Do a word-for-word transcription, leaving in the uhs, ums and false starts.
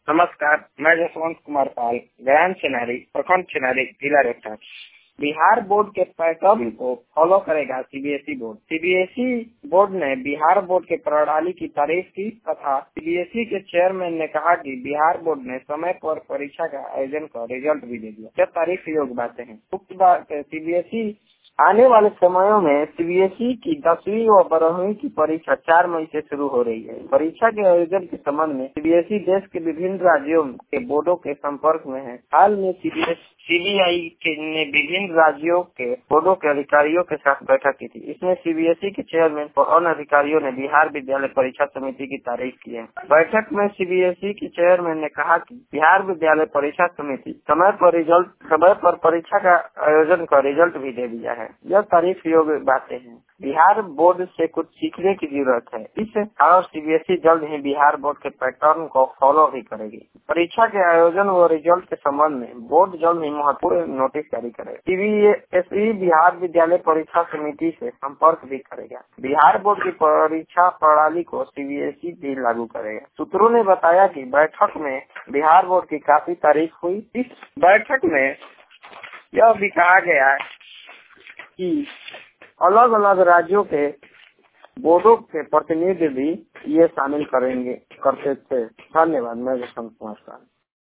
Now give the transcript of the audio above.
नमस्कार, मैं जसवंत कुमार पाल, ग्राम चिनारी, प्रखंड चिनारी, जिला रोहतास। बिहार बोर्ड के पैटर्न को फॉलो करेगा सीबीएसई बोर्ड। सीबीएसई बोर्ड ने बिहार बोर्ड के प्रणाली की तारीफ की तथा सीबीएसई के चेयरमैन ने कहा कि बिहार बोर्ड ने समय पर परीक्षा का आयोजन कर रिजल्ट भी दे दिया। यह तारीफ योग्य बातें हैं। उक्त बात सीबीएसई आने वाले समयों में सीबीएसई की दसवीं व बारहवीं की परीक्षा चार मई से शुरू हो रही है। परीक्षा के आयोजन के संबंध में सीबीएसई देश के विभिन्न राज्यों के बोर्डों के संपर्क में है। हाल में सीबीआई के ने विभिन्न राज्यों के बोर्डों के अधिकारियों के साथ बैठक की थी। इसमें सीबीएसई के चेयरमैन और अन्य अधिकारियों ने बिहार विद्यालय परीक्षा समिति की तारीफ की है। बैठक में सीबीएसई के चेयरमैन ने कहा कि बिहार विद्यालय परीक्षा समिति समय पर रिजल्ट समय पर परीक्षा का आयोजन कर रिजल्ट भी दे दिया है। यह तारीफ योग्य बातें हैं। बिहार बोर्ड से कुछ सीखने की जरूरत है। इस और सीबीएसई जल्द ही बिहार बोर्ड के पैटर्न को फॉलो भी करेगी। परीक्षा के आयोजन व रिजल्ट के संबंध में बोर्ड जल्द ही महत्वपूर्ण नोटिस जारी करेगा। सीबीएसई बिहार विद्यालय परीक्षा समिति से संपर्क भी करेगा। बिहार बोर्ड की परीक्षा प्रणाली को सीबीएसई भी लागू करेगा। सूत्रों ने बताया कि बैठक में बिहार बोर्ड की काफी तारीफ हुई। इस बैठक में यह भी कहा गया कि अलग अलग राज्यों के बोर्डों के प्रतिनिधि भी ये शामिल करेंगे करते थे। धन्यवाद। मैं जसवंत कुमार।